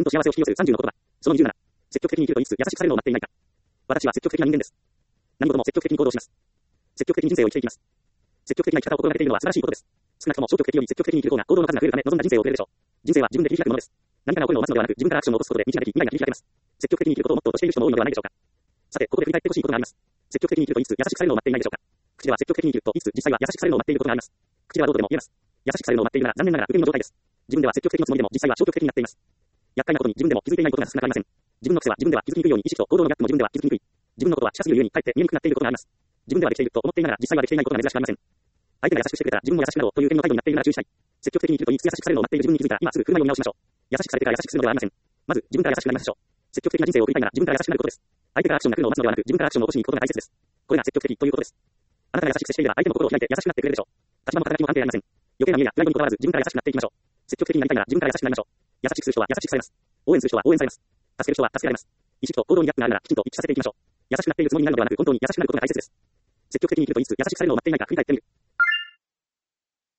と幸せを引き寄せる30の言葉。その27。積極的に生きると言いつつ優しくされるのを待っていないか。私は積極的な人間です。何事も積極的に行動します。積極的に人生を生きていきます。積極的な生き方を心がけているのは素晴らしいことです。少なくとも消極的より積極的に生きる方が行動の数が増えるため望んだ人生を送れるでしょう。人生は自分で切り開くものです。何かが起こるのを待つのではなく、自分からアクションを起こすことで道ができ、未来が切り開けます。積極的に生きることをモットーとしている人も多いのではないでしょうか。さて、ここで振り返ってほしいことがあります。積極的に生きると言いつつ優しくされるのを待っていないでしょうか。口では積極的に生きると言いつつ実際は優しくされるのを待っていることがあります。口ではどうとでも言えます。優しくされるのを待っているなら残念ながら受け身の状態です。自分では積極的のつもりでも実際は消極的になっています。厄介なことに自分でも気づいていないことが少なくありません。自分の癖は自分では気づきにくいように意識と行動のギャップも自分では気づきにくい。自分のことは近すぎるゆえにかえって見えにくくなっていることがあります。自分ではできていると思っていながら実際はできていないことが珍しくありません。相手が優しくしてくれたら自分も優しくなろうという意味の態度になっているなら注意したい。積極的に生きると言いつつ優しくされるのを待っている自分に気づいたら今すぐ振る舞いを見直しましょう。優しくされてから優しくするのではありません。まず自分から優しくなりましょう。積極的な人生を送りたいなら自分から優しくなることです。相手がアクションが来るのを待つのではなく自分からアクションを起こしに行くことが大切です。これが積極的ということです。あなたが優しく接していれば相手も心を開いて優しくなってくれるでしょう。立場も働きも関係ありません。余計な見栄やプライドにこだわらず自分から優しくなっていきましょう。積極的になりたいなら自分から優しくなりましょう。優しくする人は優しくされます。応援する人は応援されます。助ける人は助けられます。意識と行動にギャップがあるならきちんと一致させていきましょう。優しくなっているつもりになるのではなく本当に優しくなることが大切です。積極的に生きると言いつつ優しくされるのを待っていないか振り返ってみる。